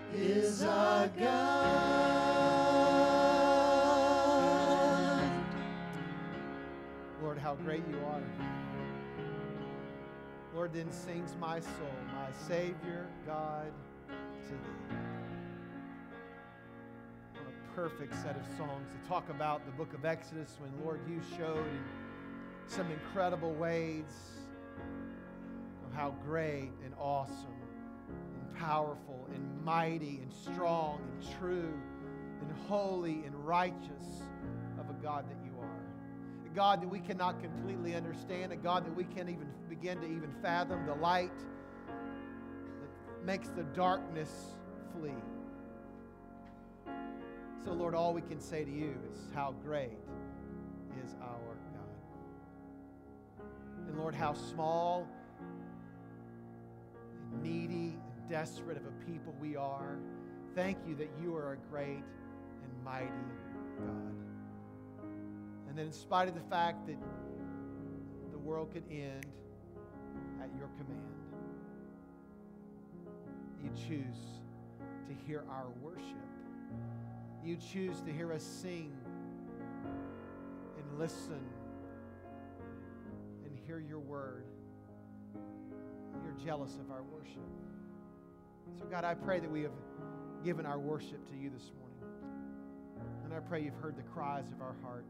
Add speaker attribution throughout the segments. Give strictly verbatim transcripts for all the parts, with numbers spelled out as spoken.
Speaker 1: is our God.
Speaker 2: Lord, how great you are. Lord, then sings my soul, my Savior, God, to thee. What a perfect set of songs to talk about the book of Exodus when, Lord, you showed in some incredible ways of how great and awesome and powerful and mighty and strong and true and holy and righteous of a God that you are. A God that we cannot completely understand, a God that we can't even begin to even fathom, the light that makes the darkness flee. So, Lord, all we can say to you is how great is our God. And, Lord, how small and needy and desperate of a people we are. Thank you that you are a great and mighty God. And that in spite of the fact that the world could end at your command, you choose to hear our worship. You choose to hear us sing and listen and hear your word. You're jealous of our worship. So God, I pray that we have given our worship to you this morning. And I pray you've heard the cries of our heart.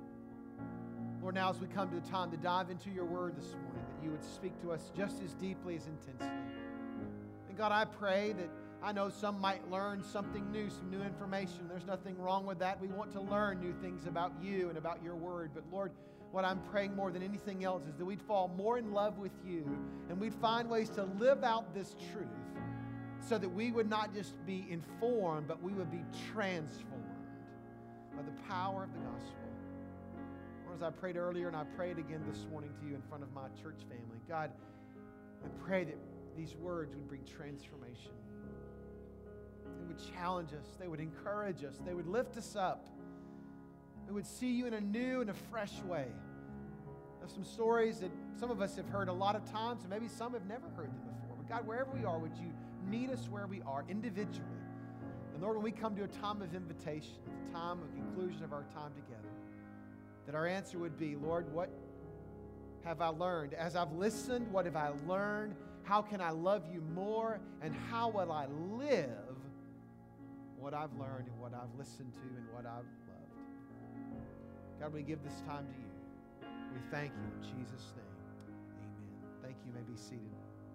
Speaker 2: Lord, now as we come to the time to dive into your word this morning, that you would speak to us just as deeply as intensely. And God, I pray that I know some might learn something new, some new information. There's nothing wrong with that. We want to learn new things about you and about your word. But Lord, what I'm praying more than anything else is that we'd fall more in love with you and we'd find ways to live out this truth so that we would not just be informed, but we would be transformed by the power of the gospel. Lord, as I prayed earlier and I prayed again this morning to you in front of my church family, God, I pray that these words would bring transformation. They would challenge us. They would encourage us. They would lift us up. They would see you in a new and a fresh way. There's some stories that some of us have heard a lot of times, and maybe some have never heard them before. But God, wherever we are, would you meet us where we are individually? And Lord, when we come to a time of invitation, at the time of conclusion of our time together, that our answer would be, Lord, what have I learned? As I've listened, what have I learned? How can I love you more? And how will I live what I've learned and what I've listened to and what I've loved? God, we give this time to you. We thank you in Jesus' name. Amen. Thank you. You may be seated.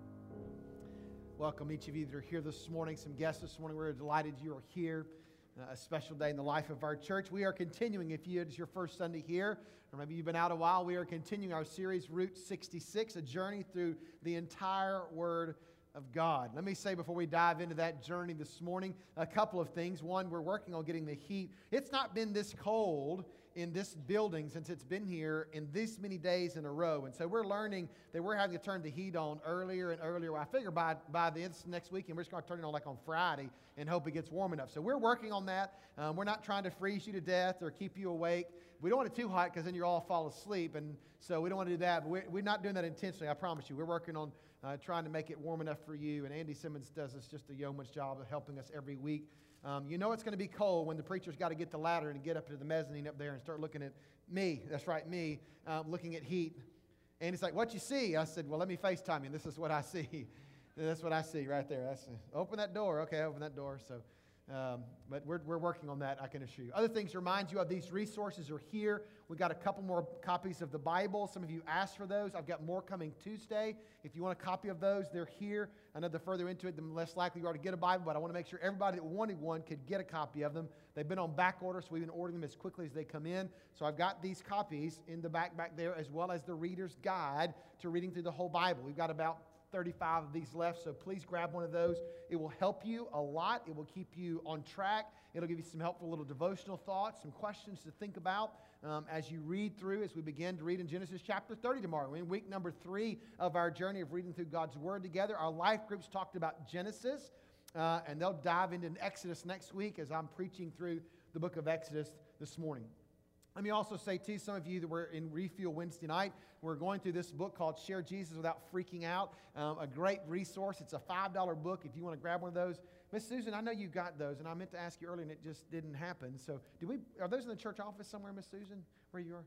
Speaker 2: Welcome each of you that are here this morning. Some guests this morning. We're delighted you are here. Uh, a special day in the life of our church. We are continuing, if you, it's your first Sunday here, or maybe you've been out a while, we are continuing our series, Route sixty-six, a journey through the entire Word of God. Let me say before we dive into that journey this morning, a couple of things. One, we're working on getting the heat. It's not been this cold in this building since it's been here in this many days in a row. And so we're learning that we're having to turn the heat on earlier and earlier. I figure by, by this next weekend, we're just going to turn it on like on Friday and hope it gets warm enough. So we're working on that. Um, we're not trying to freeze you to death or keep you awake. We don't want it too hot because then you all fall asleep. And so we don't want to do that. But we're, we're not doing that intentionally, I promise you. We're working on uh, trying to make it warm enough for you. And Andy Simmons does us just a yeoman's job of helping us every week. Um, you know it's going to be cold when the preacher's got to get the ladder and get up to the mezzanine up there and start looking at me. That's right, me, uh, looking at heat. And he's like, what you see? I said, well, let me FaceTime you. This is what I see. That's what I see right there. That's, open that door. Okay, open that door. So, um, but we're, we're working on that, I can assure you. Other things to remind you of, these resources are here. We've got a couple more copies of the Bible. Some of you asked for those. I've got more coming Tuesday. If you want a copy of those, they're here. I know the further into it, the less likely you are to get a Bible, but I want to make sure everybody that wanted one could get a copy of them. They've been on back order, so we've been ordering them as quickly as they come in. So I've got these copies in the back back there, as well as the Reader's Guide to reading through the whole Bible. We've got about thirty-five of these left, so please grab one of those. It will help you a lot. It will keep you on track. It'll give you some helpful little devotional thoughts, some questions to think about um, as you read through, as we begin to read in Genesis chapter thirty tomorrow. We're in week number three of our journey of reading through God's Word together. Our life groups talked about Genesis, uh, and they'll dive into Exodus next week as I'm preaching through the book of Exodus this morning. Let me also say, too, some of you that were in Refuel Wednesday night, we're going through this book called Share Jesus Without Freaking Out, um, a great resource. It's a five dollar book. If you want to grab one of those, Miss Susan, I know you got those, and I meant to ask you earlier, and it just didn't happen. So, do we? Are those in the church office somewhere, Miss Susan, where you are?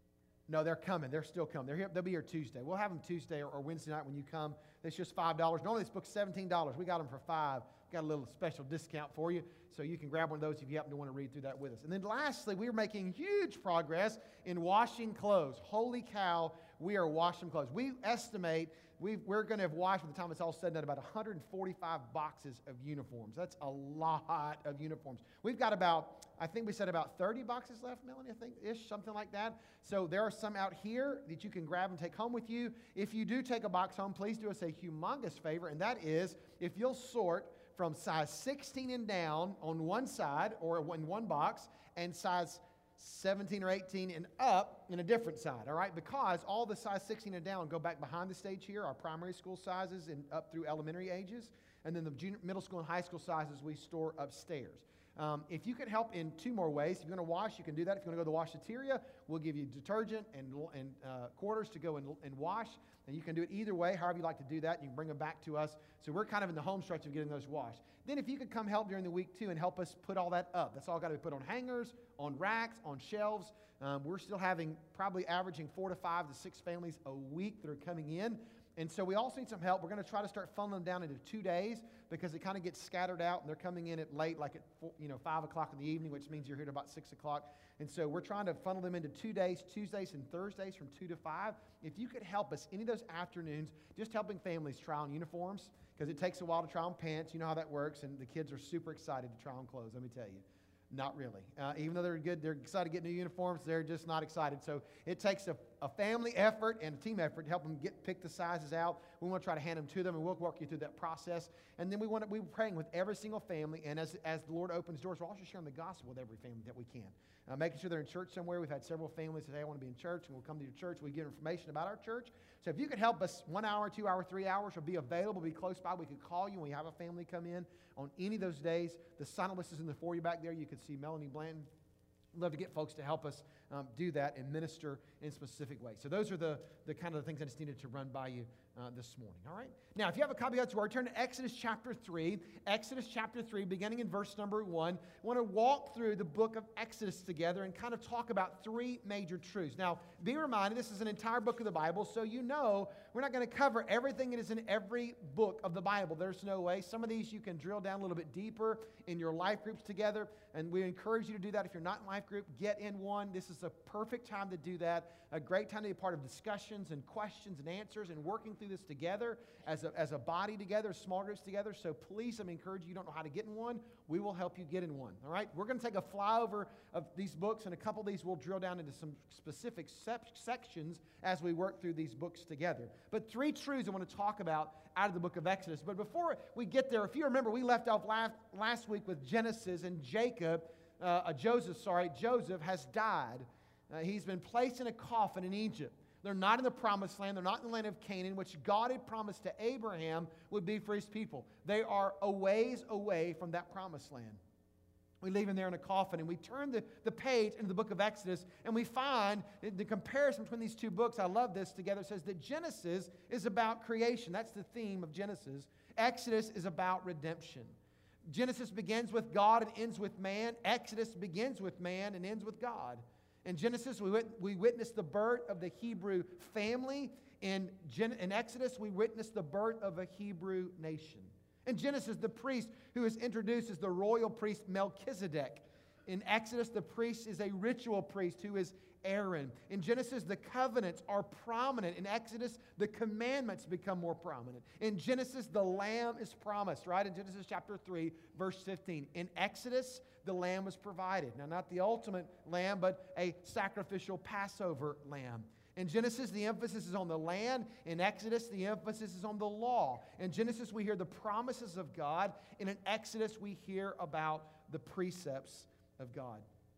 Speaker 2: No, they're coming. They're still coming. They're here. They'll be here Tuesday. We'll have them Tuesday or, or Wednesday night when you come. It's just five dollars. Normally, this book's seventeen dollars. We got them for five. Got a little special discount for you, so you can grab one of those if you happen to want to read through that with us. And then lastly, we're making huge progress in washing clothes. Holy cow, we are washing clothes. We estimate we've, we're going to have washed, by the time it's all said and done, about one hundred forty-five boxes of uniforms. That's a lot of uniforms. We've got about, I think we said about thirty boxes left, Melanie, I think, ish, something like that. So there are some out here that you can grab and take home with you. If you do take a box home, please do us a humongous favor, and that is if you'll sort from size sixteen and down on one side or in one box, and size seventeen or eighteen and up in a different side, all right? Because all the size sixteen and down go back behind the stage here, our primary school sizes and up through elementary ages, and then the junior, middle school and high school sizes we store upstairs. Um, if you could help in two more ways, if you're going to wash, you can do that. If you're going to go to the washateria, we'll give you detergent and, and uh, quarters to go and, and wash. And you can do it either way, however you like to do that. You can bring them back to us. So we're kind of in the home stretch of getting those washed. Then if you could come help during the week too and help us put all that up. That's all got to be put on hangers, on racks, on shelves. Um, we're still having probably averaging four to five to six families a week that are coming in. And so we also need some help. We're going to try to start funneling them down into two days because it kind of gets scattered out, and they're coming in at late, like at four, you know five o'clock in the evening, which means you're here at about six o'clock. And so we're trying to funnel them into two days, Tuesdays and Thursdays from two to five. If you could help us any of those afternoons, just helping families try on uniforms, because it takes a while to try on pants. You know how that works, and the kids are super excited to try on clothes, let me tell you. Not really. Uh, even though they're good, they're excited to get new uniforms, they're just not excited. So it takes a, a family effort and a team effort to help them get pick the sizes out. We want to try to hand them to them, and we'll walk you through that process. And then we want to, we're praying with every single family, and as, as the Lord opens doors, we're also sharing the gospel with every family that we can. Uh, making sure they're in church somewhere. We've had several families say, I want to be in church, and we'll come to your church. We give information about our church. So if you could help us one hour, two hour, three hours, or be available, be close by, we could call you when we have a family come in on any of those days. The sign-up list is in the foyer back there. You could see Melanie Blanton. We'd love to get folks to help us um, do that and minister in specific ways. So those are the, the kind of the things I just needed to run by you uh, this morning, all right? Now, if you have a copy of God's Word, turn to Exodus chapter three. Exodus chapter three, beginning in verse number one. I want to walk through the book of Exodus together and kind of talk about three major truths. Now, be reminded, this is an entire book of the Bible, so you know we're not going to cover everything that is in every book of the Bible. There's no way. Some of these you can drill down a little bit deeper in your life groups together, and we encourage you to do that. If you're not in life group, get in one. This is a perfect time to do that. A great time to be a part of discussions and questions and answers and working through this together as a, as a body together, small groups together. So please, I'm encouraging you, you don't know how to get in one, we will help you get in one. All right? We're going to take a flyover of these books, and a couple of these we'll drill down into some specific sep- sections as we work through these books together. But three truths I want to talk about out of the book of Exodus. But before we get there, if you remember, we left off last, last week with Genesis, and Jacob, uh, uh, Joseph, sorry, Joseph has died. Uh, he's been placed in a coffin in Egypt. They're not in the promised land. They're not in the land of Canaan, which God had promised to Abraham would be for his people. They are a ways away from that promised land. We leave him there in a coffin, and we turn the, the page into the book of Exodus, and we find the comparison between these two books. I love this together. It says that Genesis is about creation. That's the theme of Genesis. Exodus is about redemption. Genesis begins with God and ends with man. Exodus begins with man and ends with God. In Genesis, we, wit- we witness the birth of the Hebrew family. In, Gen- in Exodus, we witness the birth of a Hebrew nation. In Genesis, the priest who is introduced is the royal priest Melchizedek. In Exodus, the priest is a ritual priest who is Aaron. In Genesis, the covenants are prominent. In Exodus, the commandments become more prominent. In Genesis, the lamb is promised, right? In Genesis chapter three, verse fifteen. In Exodus, the lamb was provided. Now, not the ultimate lamb, but a sacrificial Passover lamb. In Genesis, the emphasis is on the land. In Exodus, the emphasis is on the law. In Genesis, we hear the promises of God. And in Exodus, we hear about the precepts of God.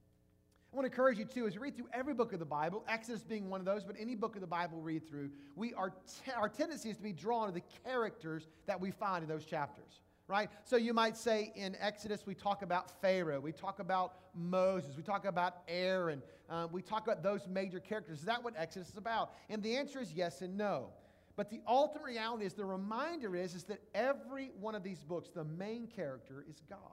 Speaker 2: I want to encourage you, too, as you read through every book of the Bible, Exodus being one of those, but any book of the Bible we read through, we are te- our tendency is to be drawn to the characters that we find in those chapters. Right? So you might say in Exodus, we talk about Pharaoh, we talk about Moses, we talk about Aaron, uh, we talk about those major characters. Is that what Exodus is about? And the answer is yes and no. But the ultimate reality is, the reminder is, is that every one of these books, the main character is God.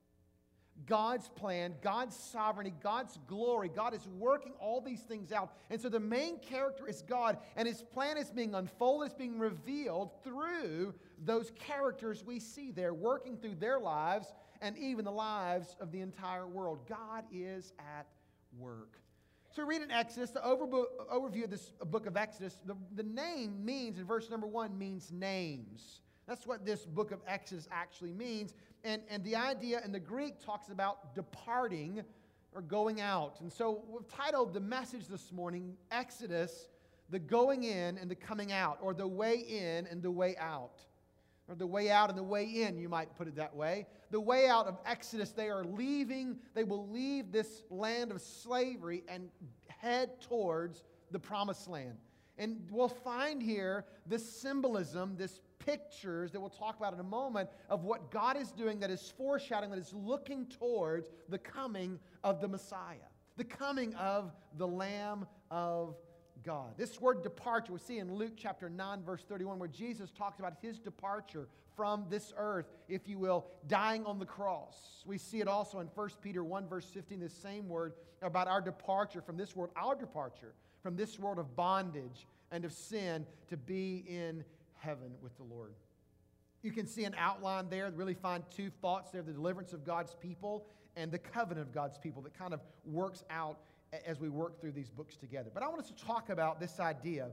Speaker 2: God's plan, God's sovereignty, God's glory. God is working all these things out. And so the main character is God, and His plan is being unfolded, it's being revealed through those characters we see there, working through their lives and even the lives of the entire world. God is at work. So we read in Exodus, the overview of this book of Exodus, the, the name means, in verse number one, means names. That's what this book of Exodus actually means. And, and the idea in the Greek talks about departing or going out. And so we've titled the message this morning, Exodus, the going in and the coming out, or the way in and the way out. Or the way out and the way in, you might put it that way. The way out of Exodus, they are leaving, they will leave this land of slavery and head towards the promised land. And we'll find here this symbolism, this pictures that we'll talk about in a moment of what God is doing that is foreshadowing, that is looking towards the coming of the Messiah, the coming of the Lamb of God. This word departure we see in Luke chapter nine, verse thirty-one, where Jesus talks about His departure from this earth, if you will, dying on the cross. We see it also in First Peter one, verse fifteen, the same word about our departure from this world, our departure from this world of bondage and of sin to be in heaven with the Lord. You can see an outline there, really find two thoughts there, the deliverance of God's people and the covenant of God's people, that kind of works out as we work through these books together. But I want us to talk about this idea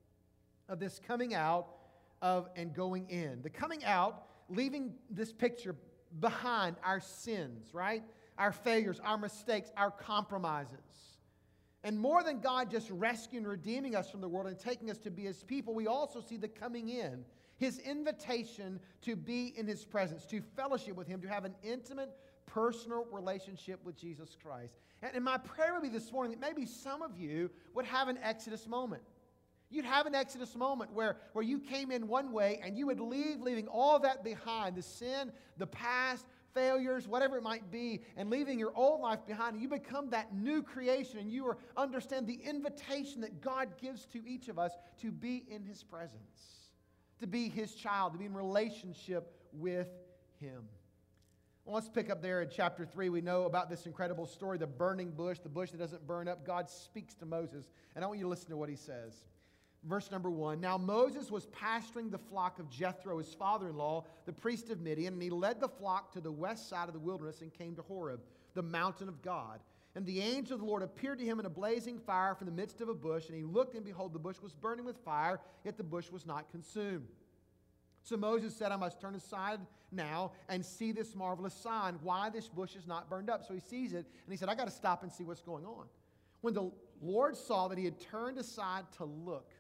Speaker 2: of this coming out of and going in. The coming out, leaving this picture behind our sins, right? Our failures, our mistakes, our compromises. And more than God just rescuing and redeeming us from the world and taking us to be His people, we also see the coming in, His invitation to be in His presence, to fellowship with Him, to have an intimate, personal relationship with Jesus Christ. And, and my prayer would be this morning that maybe some of you would have an Exodus moment. You'd have an Exodus moment where, where you came in one way and you would leave, leaving all that behind, the sin, the past, failures, whatever it might be, and leaving your old life behind, and you become that new creation, and you are, understand the invitation that God gives to each of us to be in His presence, to be His child, to be in relationship with Him. Well, let's pick up there in chapter three. We know about this incredible story, the burning bush, the bush that doesn't burn up. God speaks to Moses, and I want you to listen to what He says. Verse number one, now Moses was pasturing the flock of Jethro, his father-in-law, the priest of Midian, and he led the flock to the west side of the wilderness and came to Horeb, the mountain of God. And the angel of the Lord appeared to him in a blazing fire from the midst of a bush, and he looked, and behold, the bush was burning with fire, yet the bush was not consumed. So Moses said, I must turn aside now and see this marvelous sign, why this bush is not burned up. So he sees it, and he said, I got to stop and see what's going on. When the Lord saw that he had turned aside to look,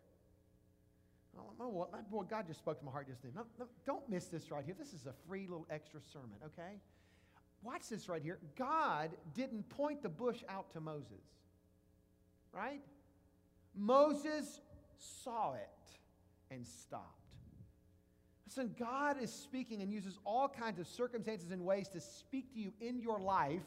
Speaker 2: oh, boy, God just spoke to my heart just then. No, no, don't miss this right here. This is a free little extra sermon, okay? Watch this right here. God didn't point the bush out to Moses, right? Moses saw it and stopped. Listen, God is speaking and uses all kinds of circumstances and ways to speak to you in your life,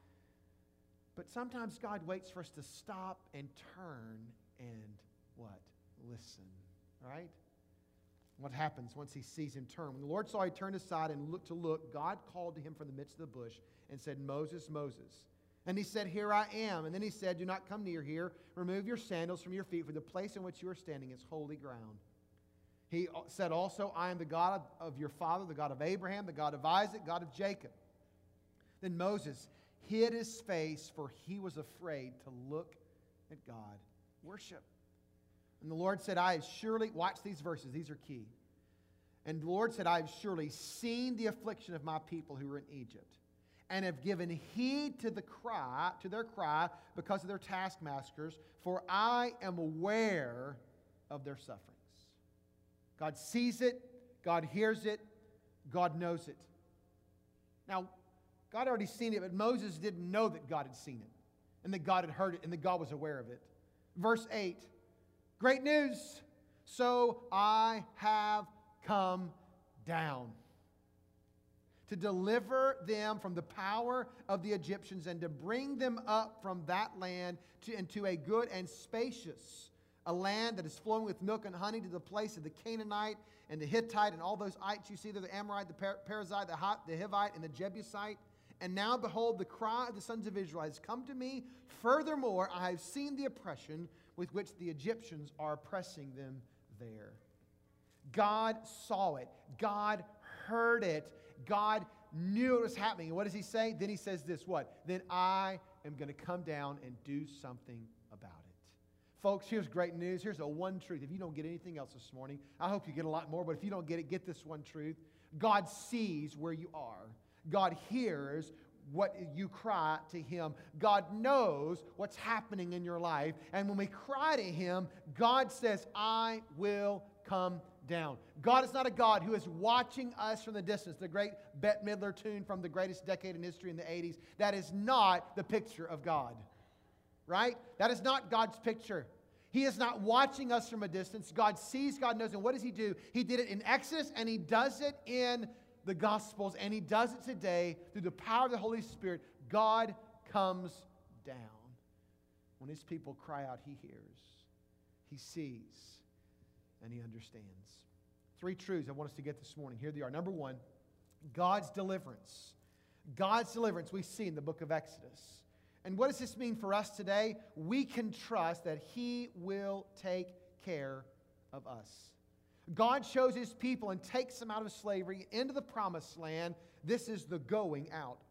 Speaker 2: but sometimes God waits for us to stop and turn and what? Listen. Right? What happens once he sees him turn? When the Lord saw he turned aside and looked to look, God called to him from the midst of the bush and said, Moses, Moses. And he said, Here I am. And then he said, Do not come near here. Remove your sandals from your feet, for the place in which you are standing is holy ground. He said also, I am the God of your father, the God of Abraham, the God of Isaac, God of Jacob. Then Moses hid his face, for he was afraid to look at God. Worship. And the Lord said, I have surely, watch these verses, these are key. And the Lord said, I have surely seen the affliction of my people who are in Egypt, and have given heed to the cry, to their cry because of their taskmasters, for I am aware of their sufferings. God sees it, God hears it, God knows it. Now, God had already seen it, but Moses didn't know that God had seen it, and that God had heard it, and that God was aware of it. Verse eight. Great news. So I have come down to deliver them from the power of the Egyptians and to bring them up from that land to, into a good and spacious a land that is flowing with milk and honey, to the place of the Canaanite and the Hittite and all those ites you see there, the Amorite, the Per- Perizzite, the, Hot, the Hivite, and the Jebusite. And now, behold, the cry of the sons of Israel has come to me. Furthermore, I have seen the oppression with which the Egyptians are oppressing them there. God saw it. God heard it. God knew it was happening. And what does he say? Then he says this, what? Then I am going to come down and do something about it. Folks, here's great news. Here's a one truth. If you don't get anything else this morning, I hope you get a lot more, but if you don't get it, get this one truth. God sees where you are. God hears what you cry to Him. God knows what's happening in your life. And when we cry to Him, God says, I will come down. God is not a God who is watching us from the distance. The great Bette Midler tune from the greatest decade in history in the eighties. That is not the picture of God. Right? That is not God's picture. He is not watching us from a distance. God sees, God knows. And what does He do? He did it in Exodus, and He does it in the Gospels, and He does it today through the power of the Holy Spirit. God comes down. When His people cry out, He hears, He sees, and He understands. Three truths I want us to get this morning. Here they are. Number one, God's deliverance. God's deliverance we see in the book of Exodus. And what does this mean for us today? We can trust that He will take care of us. God shows His people and takes them out of slavery into the promised land. This is the going out.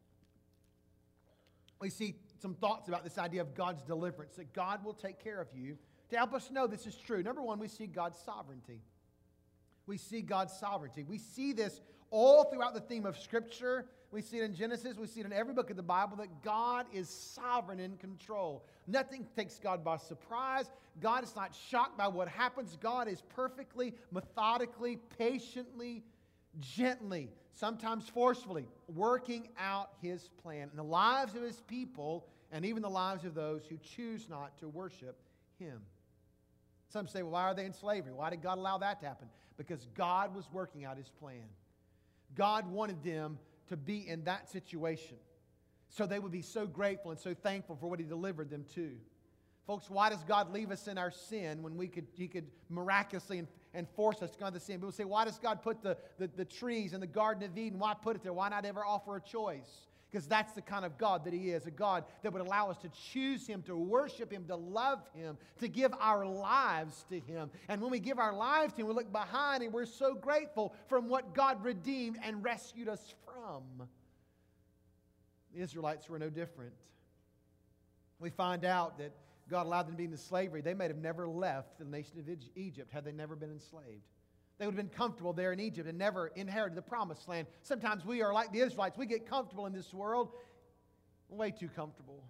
Speaker 2: We see some thoughts about this idea of God's deliverance, that God will take care of you. To help us know this is true, number one, we see God's sovereignty. We see God's sovereignty. We see this all throughout the theme of Scripture. We see it in Genesis. We see it in every book of the Bible that God is sovereign in control. Nothing takes God by surprise. God is not shocked by what happens. God is perfectly, methodically, patiently, gently, sometimes forcefully, working out His plan in the lives of His people and even the lives of those who choose not to worship Him. Some say, well, why are they in slavery? Why did God allow that to happen? Because God was working out His plan. God wanted them to be in that situation so they would be so grateful and so thankful for what He delivered them to. Folks, why does God leave us in our sin when we could, He could miraculously and, and force us to go into sin? People say, why does God put the, the, the trees in the Garden of Eden? Why put it there? Why not ever offer a choice? Because that's the kind of God that He is, a God that would allow us to choose Him, to worship Him, to love Him, to give our lives to Him. And when we give our lives to Him, we look behind and we're so grateful from what God redeemed and rescued us from. The Israelites were no different. We find out that God allowed them to be in slavery. They may have never left the nation of Egypt had they never been enslaved. They would have been comfortable there in Egypt and never inherited the promised land. Sometimes we are like the Israelites. We get comfortable in this world, way too comfortable.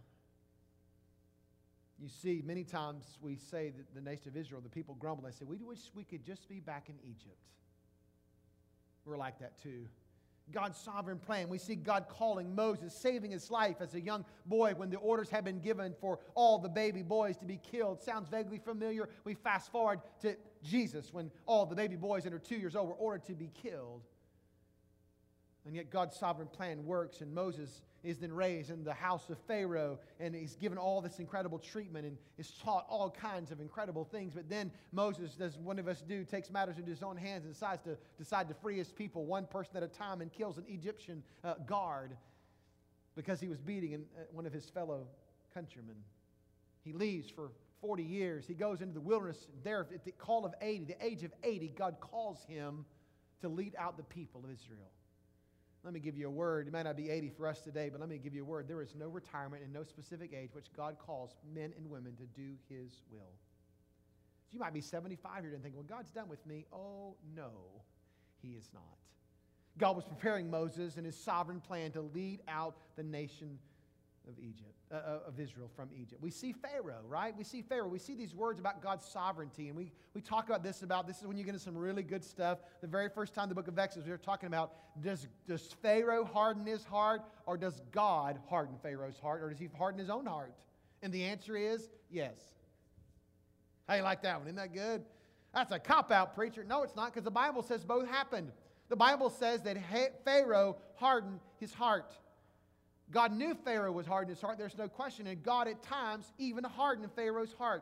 Speaker 2: You see, many times we say that the nation of Israel, the people grumble. They say, we wish we could just be back in Egypt. We're like that too. God's sovereign plan. We see God calling Moses, saving his life as a young boy when the orders had been given for all the baby boys to be killed. Sounds vaguely familiar. We fast forward to Jesus when all the baby boys under two years old were ordered to be killed. And yet God's sovereign plan works, and Moses is then raised in the house of Pharaoh, and he's given all this incredible treatment and is taught all kinds of incredible things. But then Moses, as one of us do, takes matters into his own hands and decides to decide to free his people one person at a time and kills an Egyptian uh, guard because he was beating an, uh, one of his fellow countrymen. He leaves for forty years. He goes into the wilderness. There, at the call of eighty, the age of eighty, God calls him to lead out the people of Israel. Let me give you a word. It might not be eighty for us today, but let me give you a word. There is no retirement and no specific age which God calls men and women to do His will. So you might be seventy-five here and think, well, God's done with me. Oh, no, He is not. God was preparing Moses and His sovereign plan to lead out the nation of Egypt, uh, of Israel from Egypt. We see Pharaoh, right? We see Pharaoh. We see these words about God's sovereignty, and we, we talk about this about, this is when you get into some really good stuff. The very first time in the book of Exodus, we were talking about, does, does Pharaoh harden his heart, or does God harden Pharaoh's heart, or does he harden his own heart? And the answer is yes. How you like that one? Isn't that good? That's a cop-out, preacher. No, it's not, because the Bible says both happened. The Bible says that Pharaoh hardened his heart. God knew Pharaoh was hard in his heart, there's no question, and God at times even hardened Pharaoh's heart.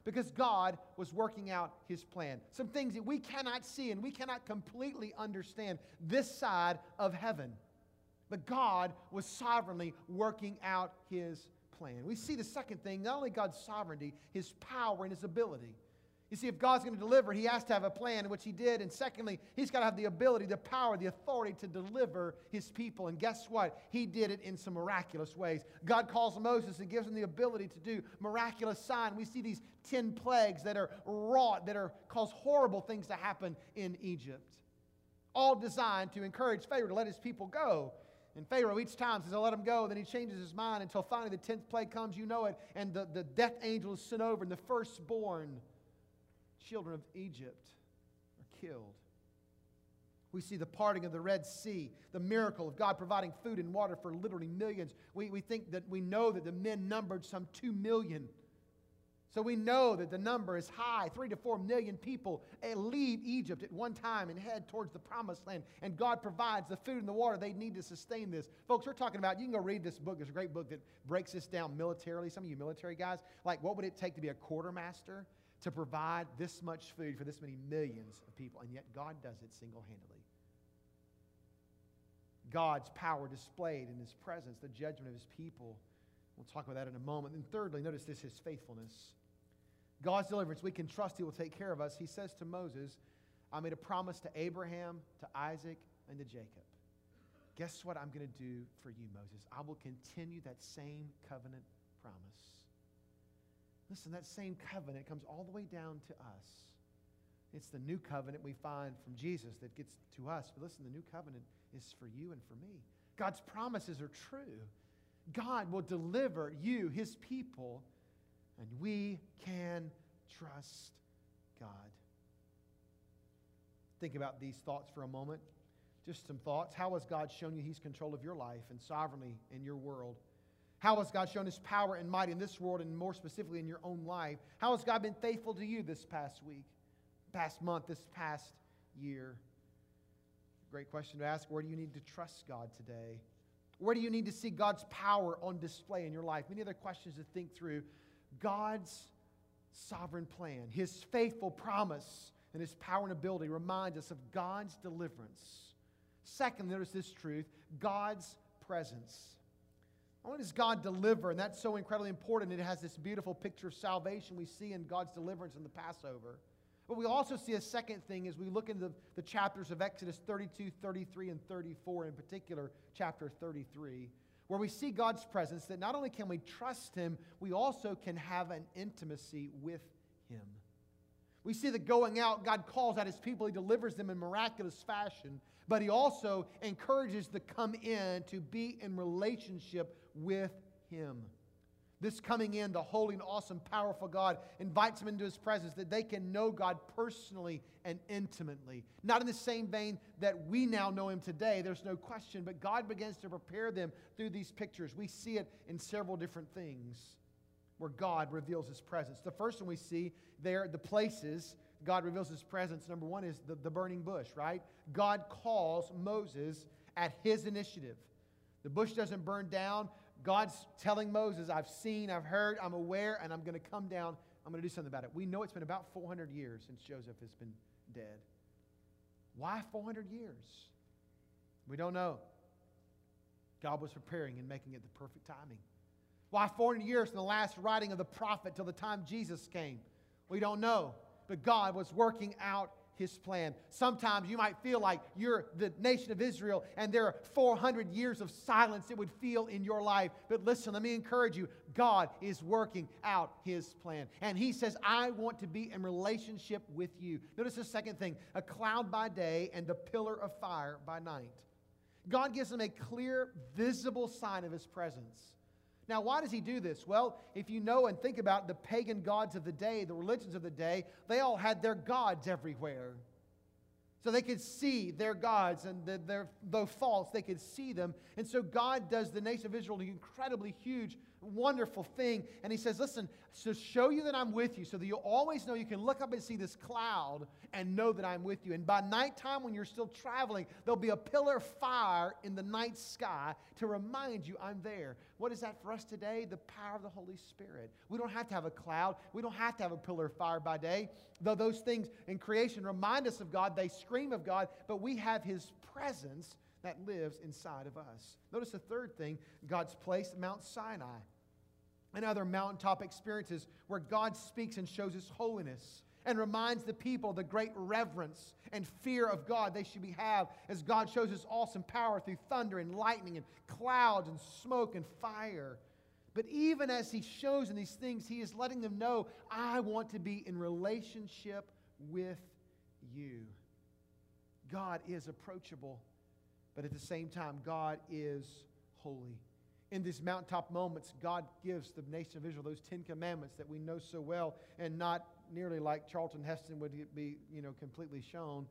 Speaker 2: Because God was working out His plan. Some things that we cannot see and we cannot completely understand this side of heaven. But God was sovereignly working out His plan. We see the second thing, not only God's sovereignty, His power and His ability. You see, if God's going to deliver, He has to have a plan, which He did. And secondly, He's got to have the ability, the power, the authority to deliver His people. And guess what? He did it in some miraculous ways. God calls Moses and gives him the ability to do miraculous signs. We see these ten plagues that are wrought, that are cause horrible things to happen in Egypt. All designed to encourage Pharaoh to let his people go. And Pharaoh each time says, I'll let him go. Then he changes his mind until finally the tenth plague comes, you know it. And the, the death angel is sent over and the firstborn children of Egypt are killed. We see the parting of the Red Sea, the miracle of God providing food and water for literally millions. We, we think that we know that the men numbered some two million. So we know that the number is high. Three to four million people leave Egypt at one time and head towards the promised land. And God provides the food and the water they need to sustain this. Folks, we're talking about, you can go read this book. There's a great book that breaks this down militarily. Some of you military guys, like what would it take to be a quartermaster to provide this much food for this many millions of people? And yet God does it single-handedly. God's power displayed in His presence, the judgment of His people. We'll talk about that in a moment. And thirdly, notice this, His faithfulness. God's deliverance, we can trust He will take care of us. He says to Moses, I made a promise to Abraham, to Isaac, and to Jacob. Guess what I'm going to do for you, Moses? I will continue that same covenant promise. Listen, that same covenant comes all the way down to us. It's the new covenant we find from Jesus that gets to us. But listen, the new covenant is for you and for me. God's promises are true. God will deliver you, His people, and we can trust God. Think about these thoughts for a moment. Just some thoughts. How has God shown you He's control of your life and sovereignly in your world? How has God shown His power and might in this world and more specifically in your own life? How has God been faithful to you this past week, past month, this past year? Great question to ask. Where do you need to trust God today? Where do you need to see God's power on display in your life? Many other questions to think through. God's sovereign plan, His faithful promise, and His power and ability reminds us of God's deliverance. Second, notice this truth, God's presence. What does God deliver? And that's so incredibly important. It has this beautiful picture of salvation we see in God's deliverance in the Passover. But we also see a second thing as we look into the, the chapters of Exodus thirty-two, thirty-three, and thirty-four, in particular, chapter thirty-three, where we see God's presence, that not only can we trust Him, we also can have an intimacy with Him. We see that going out, God calls out His people. He delivers them in miraculous fashion, but He also encourages them to come in to be in relationship with Him. This coming in, the holy and awesome, powerful God invites them into His presence that they can know God personally and intimately. Not in the same vein that we now know Him today, there's no question, but God begins to prepare them through these pictures. We see it in several different things where God reveals His presence. The first one we see there, the places God reveals His presence, number one is the, the burning bush, right? God calls Moses at His initiative. The bush doesn't burn down. God's telling Moses, I've seen, I've heard, I'm aware, and I'm going to come down. I'm going to do something about it. We know it's been about four hundred years since Joseph has been dead. Why four hundred years? We don't know. God was preparing and making it the perfect timing. Why four hundred years from the last writing of the prophet till the time Jesus came? We don't know. But God was working out His plan. Sometimes you might feel like you're the nation of Israel and there are four hundred years of silence it would feel in your life. But listen, let me encourage you. God is working out His plan. And He says, I want to be in relationship with you. Notice the second thing, a cloud by day and the pillar of fire by night. God gives them a clear, visible sign of His presence. Now, why does He do this? Well, if you know and think about the pagan gods of the day, the religions of the day, they all had their gods everywhere. So they could see their gods, and they're, though false, they could see them. And so God does the nation of Israel an incredibly huge wonderful thing. And he says, listen, to show you that I'm with you, so that you'll always know you can look up and see this cloud and know that I'm with you. And by nighttime, when you're still traveling, there'll be a pillar of fire in the night sky to remind you I'm there. What is that for us today? The power of the Holy Spirit. We don't have to have a cloud. We don't have to have a pillar of fire by day. Though those things in creation remind us of God, they scream of God, but we have His presence that lives inside of us. Notice the third thing, God's place, Mount Sinai. And other mountaintop experiences where God speaks and shows His holiness and reminds the people the great reverence and fear of God they should be have as God shows His awesome power through thunder and lightning and clouds and smoke and fire. But even as He shows in these things, He is letting them know, I want to be in relationship with you. God is approachable, but at the same time, God is holy. In these mountaintop moments, God gives the nation of Israel those Ten Commandments that we know so well, and not nearly like Charlton Heston would be, you know, completely shown.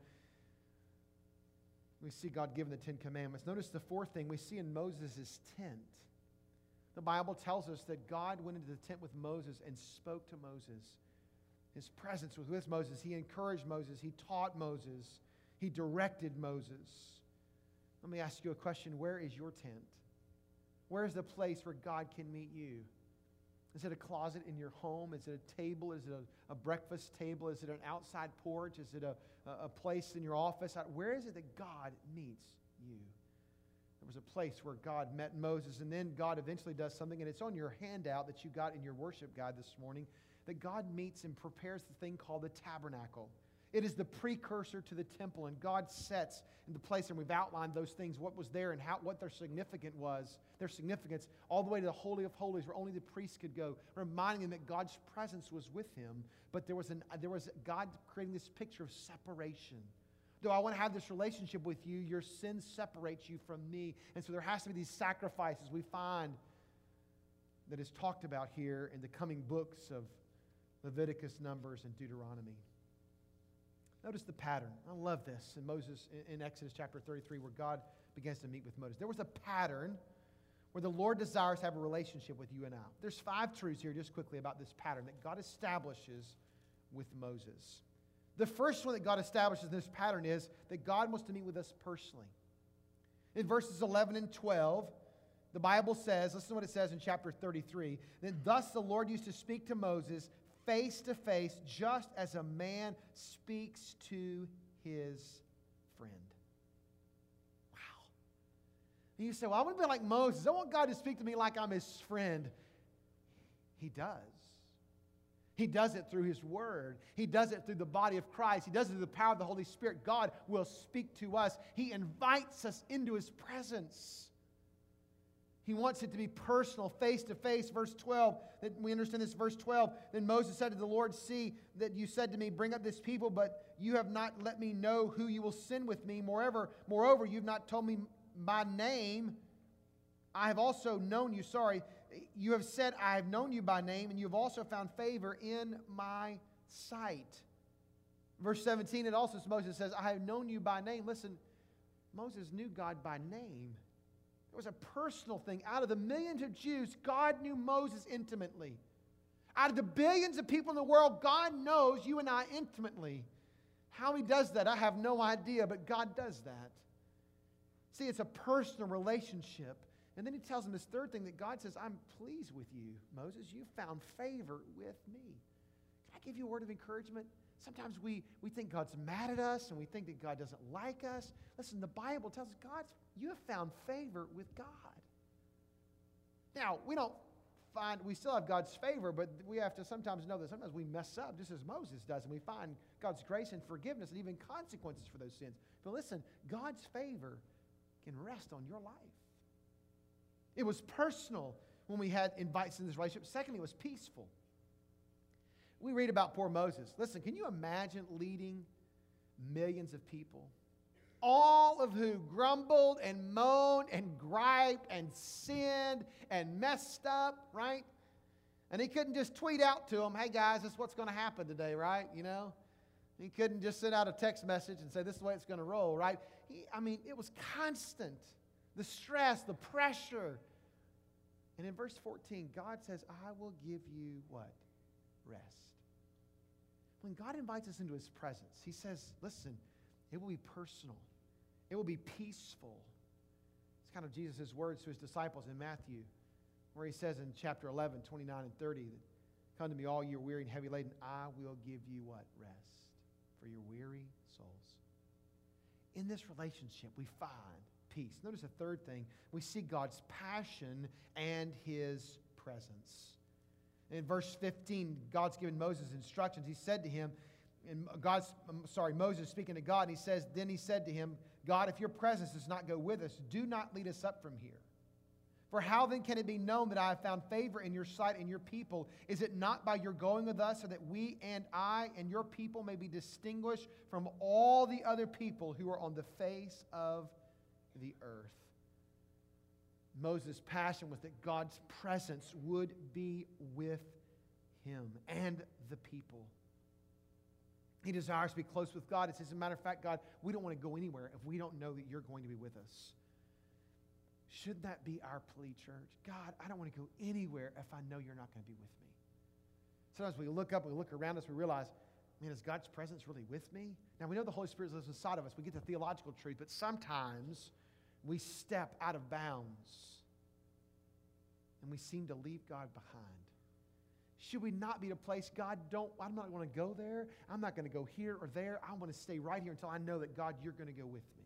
Speaker 2: We see God giving the Ten Commandments. Notice the fourth thing we see in Moses' tent. The Bible tells us that God went into the tent with Moses and spoke to Moses. His presence was with Moses. He encouraged Moses. He taught Moses. He directed Moses. Let me ask you a question. Where is your tent? Where is the place where God can meet you? Is it a closet in your home? Is it a table? Is it a, a breakfast table? Is it an outside porch? Is it a, a, a place in your office? Where is it that God meets you? There was a place where God met Moses, and then God eventually does something, and it's on your handout that you got in your worship guide this morning, that God meets and prepares the thing called the tabernacle. It is the precursor to the temple, and God sets in the place, and we've outlined those things, what was there and how, what their significance was, their significance, all the way to the Holy of Holies, where only the priest could go, reminding them that God's presence was with him. But there was an there was God creating this picture of separation. Do I want to have this relationship with you? Your sin separates you from me, and so there has to be these sacrifices we find that is talked about here in the coming books of Leviticus, Numbers, and Deuteronomy. Notice the pattern. I love this in Moses in Exodus chapter thirty-three, where God begins to meet with Moses. There was a pattern where the Lord desires to have a relationship with you and I. There's five truths here just quickly about this pattern that God establishes with Moses. The first one that God establishes in this pattern is that God wants to meet with us personally. In verses eleven and twelve, the Bible says, listen to what it says in chapter thirty-three, that thus the Lord used to speak to Moses face to face, just as a man speaks to his friend. Wow. And you say, well, I want to be like Moses. I want God to speak to me like I'm his friend. He does. He does it through His Word. He does it through the body of Christ. He does it through the power of the Holy Spirit. God will speak to us. He invites us into His presence. He wants it to be personal, face to face. Verse twelve, that we understand this, verse twelve. Then Moses said to the Lord, see that you said to me, bring up this people, but you have not let me know who you will send with me. Moreover, moreover, you've not told me my name. I have also known you, sorry, you have said I have known you by name, and you have also found favor in my sight. Verse seventeen, it also, Moses says, I have known you by name. Listen, Moses knew God by name. It was a personal thing. Out of the millions of Jews, God knew Moses intimately. Out of the billions of people in the world, God knows you and I intimately. How He does that, I have no idea, but God does that. See, it's a personal relationship. And then He tells him this third thing, that God says, I'm pleased with you, Moses. You found favor with me. Can I give you a word of encouragement? Sometimes we, we think God's mad at us, and we think that God doesn't like us. Listen, the Bible tells us, God's, you have found favor with God. Now, we don't find, we still have God's favor, but we have to sometimes know that sometimes we mess up, just as Moses does, and we find God's grace and forgiveness and even consequences for those sins. But listen, God's favor can rest on your life. It was personal when we had invites in this relationship. Secondly, it was peaceful. We read about poor Moses. Listen, can you imagine leading millions of people, all of who grumbled and moaned and griped and sinned and messed up, right? And he couldn't just tweet out to them, hey guys, this is what's going to happen today, right? You know? He couldn't just send out a text message and say, this is the way it's going to roll, right? He, I mean, it was constant. The stress, the pressure. And And in verse fourteen, God says, I will give you what? Rest. When God invites us into his presence, he says, listen, it will be personal. It will be peaceful. It's kind of Jesus' words to his disciples in Matthew, where he says in chapter eleven, twenty-nine and thirty, that come to me all you weary and heavy laden, I will give you what? Rest for your weary souls. In this relationship, we find peace. Notice a third thing. We see God's passion and his presence. In verse fifteen, God's given Moses instructions. He said to him, and God's, sorry, Moses speaking to God, and he says, then he said to him, God, if your presence does not go with us, do not lead us up from here. For how then can it be known that I have found favor in your sight and your people? Is it not by your going with us, so that we and I and your people may be distinguished from all the other people who are on the face of the earth? Moses' passion was that God's presence would be with him and the people. He desires to be close with God. It says, as a matter of fact, God, we don't want to go anywhere if we don't know that you're going to be with us. Should that be our plea, church? God, I don't want to go anywhere if I know you're not going to be with me. Sometimes we look up, we look around us, we realize, man, is God's presence really with me? Now, we know the Holy Spirit lives inside of us. We get the theological truth, but sometimes we step out of bounds and we seem to leave God behind. Should we not be at a place, God, don't, I'm not going to go there. I'm not going to go here or there. I want to stay right here until I know that, God, you're going to go with me.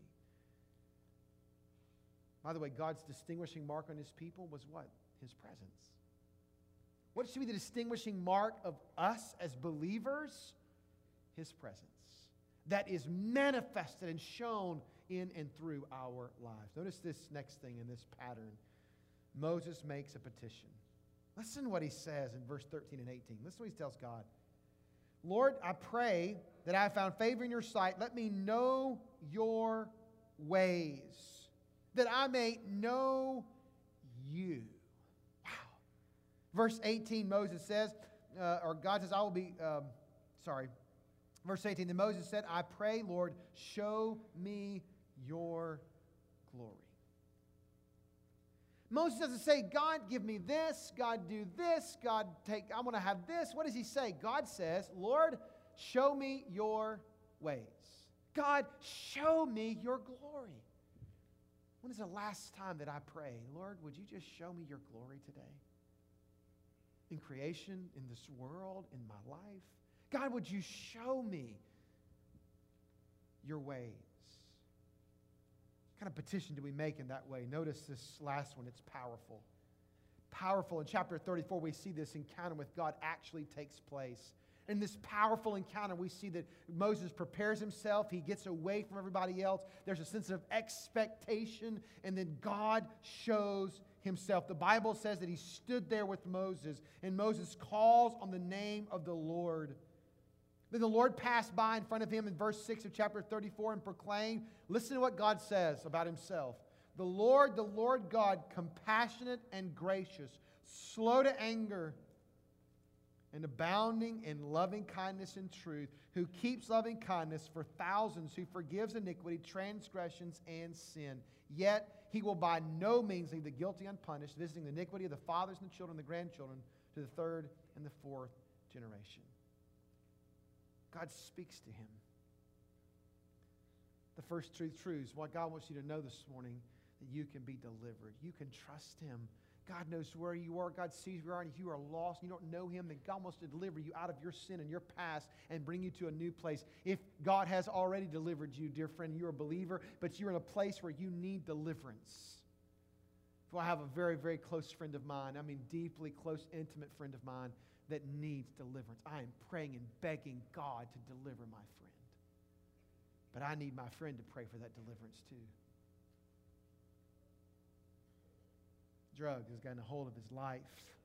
Speaker 2: By the way, God's distinguishing mark on his people was what? His presence. What should be the distinguishing mark of us as believers? His presence. That is manifested and shown in and through our lives. Notice this next thing in this pattern. Moses makes a petition. Listen to what he says in verse thirteen and eighteen. Listen to what he tells God. Lord, I pray that I have found favor in your sight. Let me know your ways, that I may know you. Wow. Verse eighteen, Moses says, uh, or God says, I will be, um, sorry. Verse eighteen, then Moses said, I pray, Lord, show me your glory. Moses doesn't say, God, give me this. God, do this. God, take, I want to have this. What does he say? God says, Lord, show me your ways. God, show me your glory. When is the last time that I pray, Lord, would you just show me your glory today? In creation, in this world, in my life. God, would you show me your ways? What kind of petition do we make in that way? Notice this last one. It's powerful. Powerful. In chapter thirty-four, we see this encounter with God actually takes place. In this powerful encounter, we see that Moses prepares himself. He gets away from everybody else. There's a sense of expectation, and then God shows himself. The Bible says that he stood there with Moses, and Moses calls on the name of the Lord. Then the Lord passed by in front of him in verse six of chapter thirty-four and proclaimed, listen to what God says about himself. The Lord, the Lord God, compassionate and gracious, slow to anger, and abounding in loving kindness and truth, who keeps loving kindness for thousands, who forgives iniquity, transgressions, and sin. Yet he will by no means leave the guilty unpunished, visiting the iniquity of the fathers and the children and the grandchildren to the third and the fourth generation. God speaks to him. The first two truths, what God wants you to know this morning, that you can be delivered. You can trust him. God knows where you are. God sees where you are, and if you are lost and you don't know him, then God wants to deliver you out of your sin and your past and bring you to a new place. If God has already delivered you, dear friend, you're a believer, but you're in a place where you need deliverance. So I have a very, very close friend of mine, I mean deeply close, intimate friend of mine that needs deliverance. I am praying and begging God to deliver my friend. But I need my friend to pray for that deliverance too. Drug has gotten a hold of his life.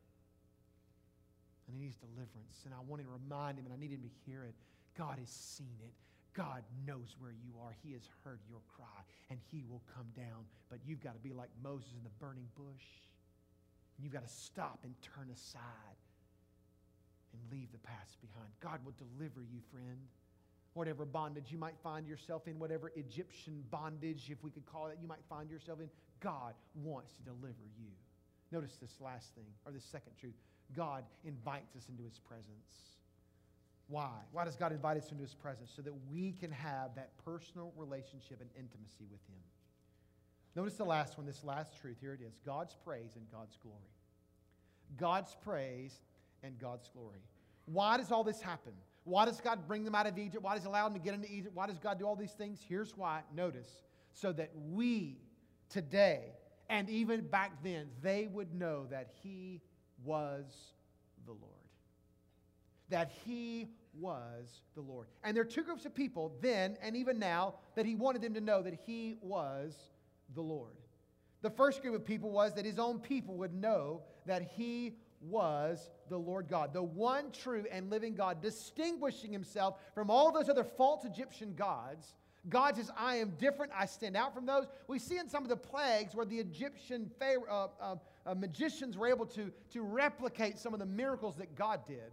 Speaker 2: And he needs deliverance. And I want to remind him, and I need him to hear it. God has seen it. God knows where you are. He has heard your cry, and he will come down. But you've got to be like Moses in the burning bush. You've got to stop and turn aside and leave the past behind. God will deliver you, friend. Whatever bondage you might find yourself in, whatever Egyptian bondage, if we could call it, you might find yourself in, God wants to deliver you. Notice this last thing, or this second truth. God invites us into His presence. Why? Why does God invite us into His presence? So that we can have that personal relationship and intimacy with Him. Notice the last one, this last truth. Here it is. God's praise and God's glory. God's praise and God's glory. Why does all this happen? Why does God bring them out of Egypt? Why does He allow them to get into Egypt? Why does God do all these things? Here's why. Notice. So that we today, and even back then, they would know that He was the Lord. That He was the Lord. And there are two groups of people then and even now that He wanted them to know that He was the Lord. The first group of people was that His own people would know that He was the Lord God, the one true and living God, distinguishing Himself from all those other false Egyptian gods. God says, I am different, I stand out from those. We see in some of the plagues where the Egyptian pharaoh, uh, uh, uh, magicians were able to, to replicate some of the miracles that God did.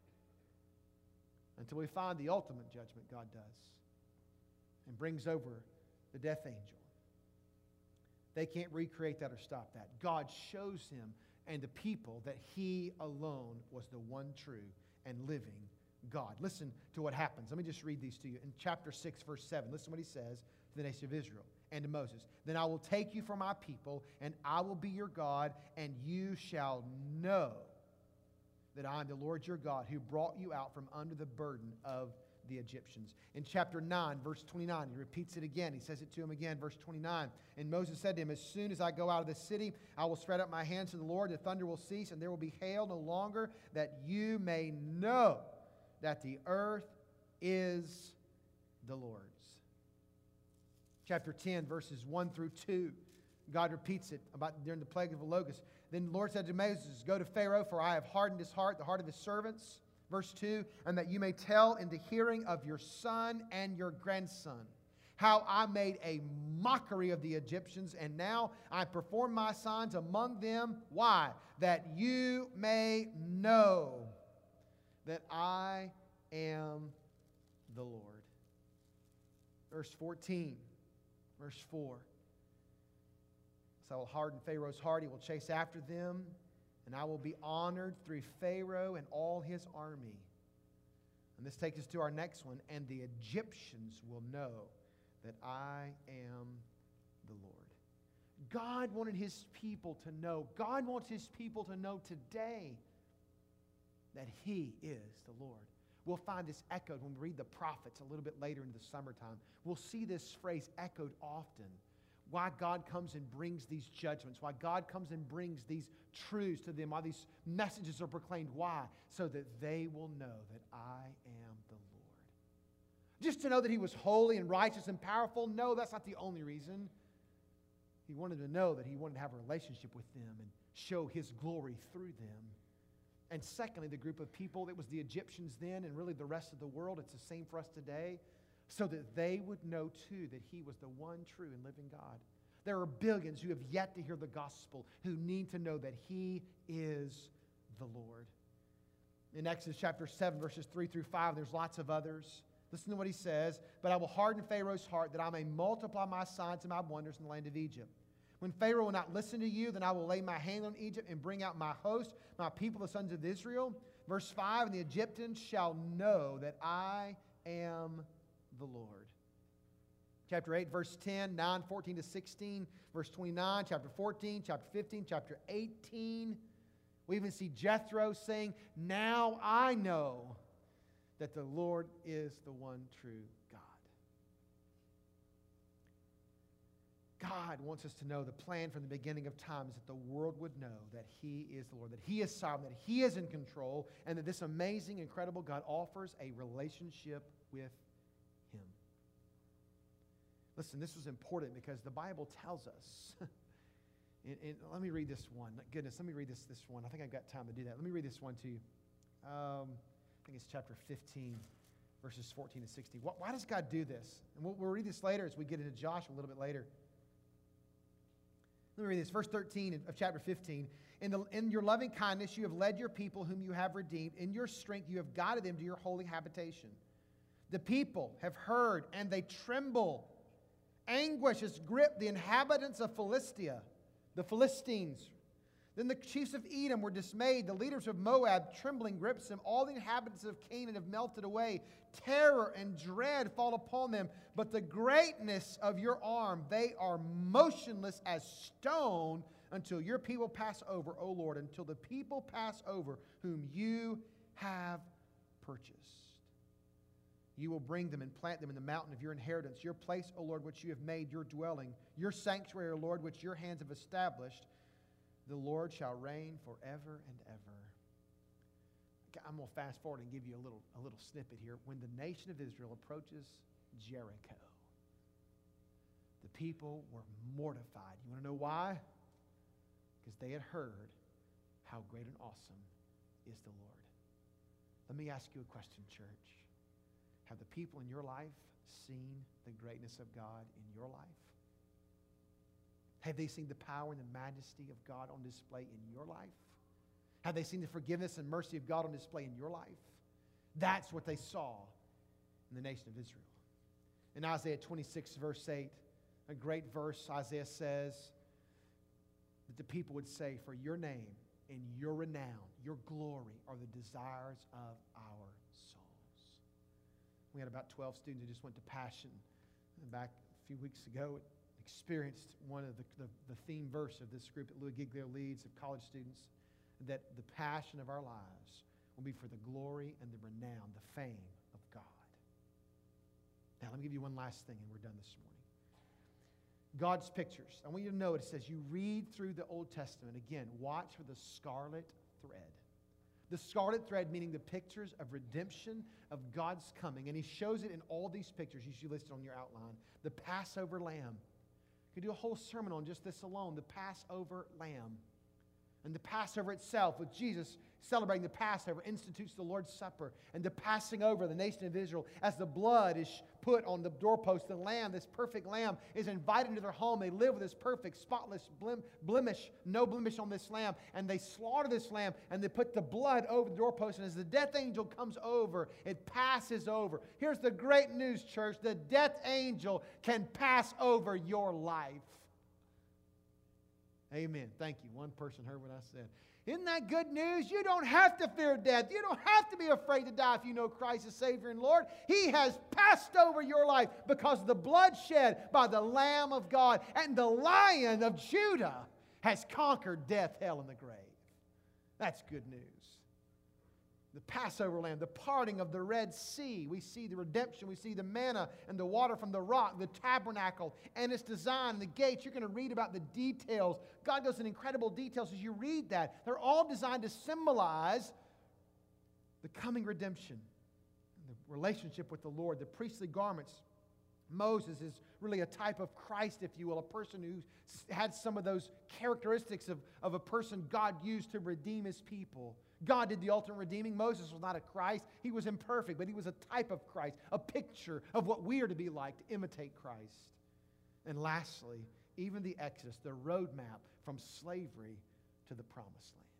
Speaker 2: Until we find the ultimate judgment God does and brings over the death angel. They can't recreate that or stop that. God shows him and the people that He alone was the one true and living God. Listen to what happens. Let me just read these to you. In chapter six, verse seven, listen to what He says to the nation of Israel and to Moses. Then I will take you for my people, and I will be your God, and you shall know that I am the Lord your God who brought you out from under the burden of the Egyptians. In chapter nine, verse twenty-nine, He repeats it again. He says it to him again, verse twenty-nine. And Moses said to him, as soon as I go out of the city, I will spread out my hands to the Lord, the thunder will cease, and there will be hail no longer, that you may know that the earth is the Lord's. Chapter ten, verses one through two, God repeats it about during the plague of the locust. Then the Lord said to Moses, go to Pharaoh, for I have hardened his heart, the heart of his servants. Verse two, and that you may tell in the hearing of your son and your grandson how I made a mockery of the Egyptians, and now I perform my signs among them. Why? That you may know that I am the Lord. Verse fourteen, verse four. So I will harden Pharaoh's heart, he will chase after them, and I will be honored through Pharaoh and all his army. And this takes us to our next one. And the Egyptians will know that I am the Lord. God wanted His people to know. God wants His people to know today that He is the Lord. We'll find this echoed when we read the prophets a little bit later in the summertime. We'll see this phrase echoed often. Why God comes and brings these judgments, why God comes and brings these truths to them, why these messages are proclaimed. Why? So that they will know that I am the Lord. Just to know that He was holy and righteous and powerful? No, that's not the only reason. He wanted to know that He wanted to have a relationship with them and show His glory through them. And secondly, the group of people, that was the Egyptians then and really the rest of the world, it's the same for us today, so that they would know too that He was the one true and living God. There are billions who have yet to hear the gospel, who need to know that He is the Lord. In Exodus chapter seven, verses three through five, there's lots of others. Listen to what He says. But I will harden Pharaoh's heart, that I may multiply my signs and my wonders in the land of Egypt. When Pharaoh will not listen to you, then I will lay my hand on Egypt and bring out my host, my people, the sons of Israel. Verse five, and the Egyptians shall know that I am the Lord. Chapter eight, verse ten, nine, fourteen to sixteen, verse twenty-nine, chapter fourteen, chapter fifteen, chapter eighteen. We even see Jethro saying, now I know that the Lord is the one true God. God wants us to know the plan from the beginning of time is that the world would know that He is the Lord, that He is sovereign, that He is in control, and that this amazing, incredible God offers a relationship with Him. Listen, this was important because the Bible tells us, and, and let me read this one. Goodness, let me read this, this one. I think I've got time to do that. Let me read this one to you. Um, I think it's chapter fifteen, verses fourteen to sixteen. Why, why does God do this? And we'll, we'll read this later as we get into Joshua a little bit later. Let me read this. Verse thirteen of chapter fifteen. In, the, in your loving kindness you have led your people whom you have redeemed. In your strength you have guided them to your holy habitation. The people have heard and they tremble. Anguish has gripped the inhabitants of Philistia, the Philistines. Then the chiefs of Edom were dismayed. The leaders of Moab, trembling, grips them. All the inhabitants of Canaan have melted away. Terror and dread fall upon them. But the greatness of your arm, they are motionless as stone until your people pass over, O Lord, until the people pass over whom you have purchased. You will bring them and plant them in the mountain of your inheritance, your place, O Lord, which you have made your dwelling, your sanctuary, O Lord, which your hands have established. The Lord shall reign forever and ever. I'm going to fast forward and give you a little, a little snippet here. When the nation of Israel approaches Jericho, the people were mortified. You want to know why? Because they had heard how great and awesome is the Lord. Let me ask you a question, church. Have the people in your life seen the greatness of God in your life? Have they seen the power and the majesty of God on display in your life? Have they seen the forgiveness and mercy of God on display in your life? That's what they saw in the nation of Israel. In Isaiah twenty-six, verse eight, a great verse, Isaiah says that the people would say, for your name and your renown, your glory are the desires of our souls. We had about twelve students who just went to Passion back a few weeks ago. Experienced one of the, the, the theme verse of this group that Louis Giglio leads of college students, that the passion of our lives will be for the glory and the renown, the fame of God. Now, let me give you one last thing, and we're done this morning. God's pictures. I want you to know it says you read through the Old Testament. Again, watch for the scarlet thread. The scarlet thread meaning the pictures of redemption, of God's coming. And he shows it in all these pictures you see listed on your outline. The Passover lamb. You could do a whole sermon on just this alone, the Passover lamb. And the Passover itself, with Jesus celebrating the Passover, institutes the Lord's Supper and the passing over the nation of Israel as the blood is put on the doorpost. The lamb, this perfect lamb, is invited into their home. They live with this perfect, spotless, blim, blemish, no blemish on this lamb. And they slaughter this lamb and they put the blood over the doorpost. And as the death angel comes over, it passes over. Here's the great news, church. The death angel can pass over your life. Amen. Thank you. One person heard what I said. Isn't that good news? You don't have to fear death. You don't have to be afraid to die if you know Christ as Savior and Lord. He has passed over your life because of the blood shed by the Lamb of God. And the Lion of Judah has conquered death, hell, and the grave. That's good news. The Passover lamb, the parting of the Red Sea. We see the redemption. We see the manna and the water from the rock, the tabernacle and its design, the gates. You're going to read about the details. God goes in incredible details as you read that. They're all designed to symbolize the coming redemption, the relationship with the Lord, the priestly garments. Moses is really a type of Christ, if you will, a person who had some of those characteristics of, of a person God used to redeem his people. God did the ultimate redeeming. Moses was not a Christ. He was imperfect, but he was a type of Christ, a picture of what we are to be like, to imitate Christ. And lastly, even the Exodus, the roadmap from slavery to the promised land.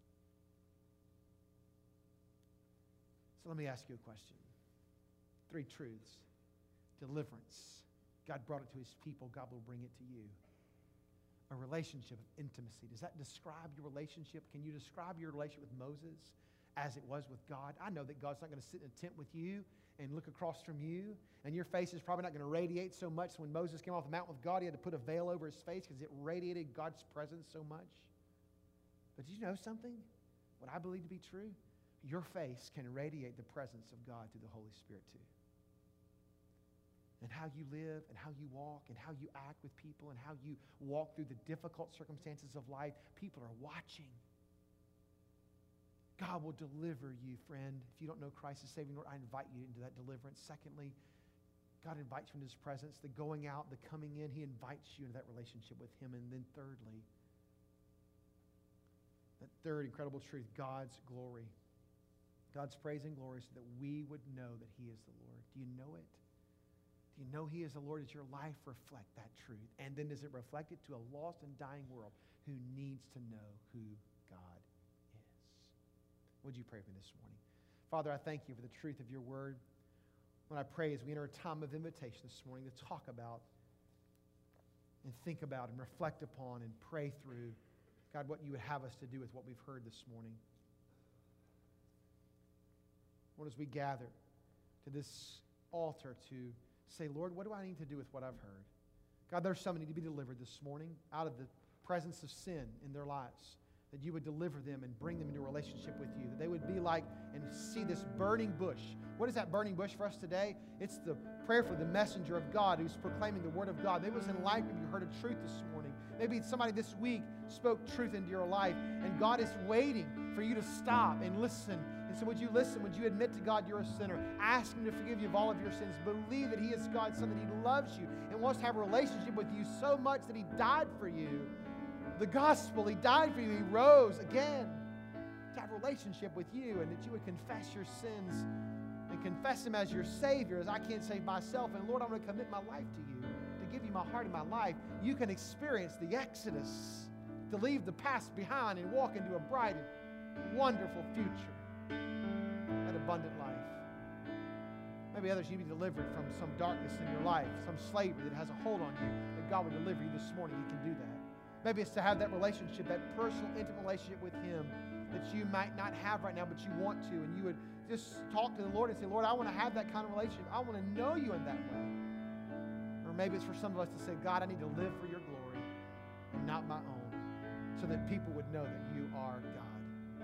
Speaker 2: So let me ask you a question. Three truths. Deliverance. God brought it to his people. God will bring it to you. A relationship of intimacy. Does that describe your relationship? Can you describe your relationship with Moses as it was with God? I know that God's not going to sit in a tent with you and look across from you, and your face is probably not going to radiate so much. When Moses came off the mountain with God, he had to put a veil over his face because it radiated God's presence so much. But did you know something? What I believe to be true? Your face can radiate the presence of God through the Holy Spirit too. And how you live and how you walk and how you act with people and how you walk through the difficult circumstances of life, people are watching. God will deliver you, friend. If you don't know Christ as Savior, Lord, I invite you into that deliverance. Secondly, God invites you into his presence. The going out, the coming in, he invites you into that relationship with him. And then thirdly, that third incredible truth, God's glory. God's praise and glory so that we would know that he is the Lord. Do you know it? You know he is the Lord. Does your life reflect that truth? And then does it reflect it to a lost and dying world who needs to know who God is? Would you pray for me this morning? Father, I thank you for the truth of your word. When I pray as we enter a time of invitation this morning to talk about and think about and reflect upon and pray through God, what you would have us to do with what we've heard this morning. Lord, as we gather to this altar to say, Lord, what do I need to do with what I've heard? God, there's some who need to be delivered this morning out of the presence of sin in their lives, that you would deliver them and bring them into a relationship with you, that they would be like and see this burning bush. What is that burning bush for us today? It's the prayerfully the messenger of God who's proclaiming the Word of God. Maybe it was in life, maybe you heard a truth this morning. Maybe somebody this week spoke truth into your life, and God is waiting for you to stop and listen. And so would you listen? Would you admit to God you're a sinner? Ask Him to forgive you of all of your sins. Believe that He is God's Son, that He loves you and wants to have a relationship with you so much that He died for you. The gospel, He died for you. He rose again to have a relationship with you, and that you would confess your sins and confess Him as your Savior, as I can't save myself. And Lord, I'm going to commit my life to you, to give you my heart and my life. You can experience the exodus, to leave the past behind and walk into a bright and wonderful future, an abundant life. Maybe others, you be delivered from some darkness in your life, some slavery that has a hold on you, that God would deliver you this morning. He can do that. Maybe it's to have that relationship, that personal, intimate relationship with Him that you might not have right now, but you want to. And you would just talk to the Lord and say, Lord, I want to have that kind of relationship. I want to know you in that way. Or maybe it's for some of us to say, God, I need to live for your glory and not my own, so that people would know that you are God.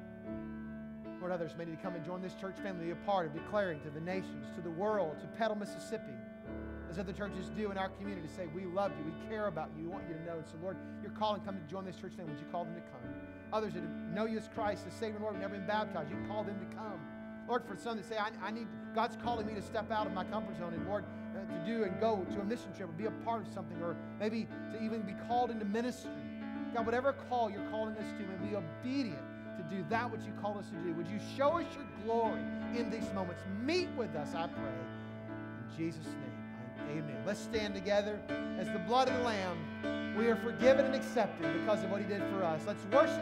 Speaker 2: Lord, others may need to come and join this church family, be a part of declaring to the nations, to the world, to Petal, Mississippi, as other churches do in our community, to say, we love you, we care about you, we want you to know. And so, Lord, you're calling, come to join this church family. Would you call them to come? Others that know you as Christ, as Savior and Lord, have never been baptized, you call them to come. Lord, for some that say, I, I need, God's calling me to step out of my comfort zone, and Lord, uh, to do and go to a mission trip or be a part of something, or maybe to even be called into ministry. God, whatever call you're calling us to, may we be obedient to do that which you called us to do. Would you show us your glory in these moments? Meet with us, I pray. In Jesus' name. Amen. Let's stand together. As the blood of the Lamb, we are forgiven and accepted because of what He did for us. Let's worship